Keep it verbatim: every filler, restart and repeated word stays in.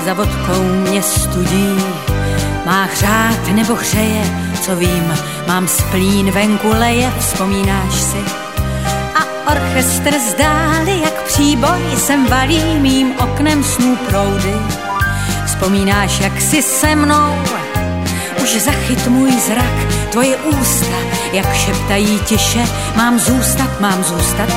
za vodkou mě studí. Má hřát nebo hřeje, co vím, mám splín venku leje, vzpomínáš si? A orchestr zdáli, jak příboj sem valí mým oknem snů proudy. Vzpomínáš, jak si se mnou, už zachyt můj zrak, tvoje ústa, jak šeptají tiše, mám zůstat, mám zůstat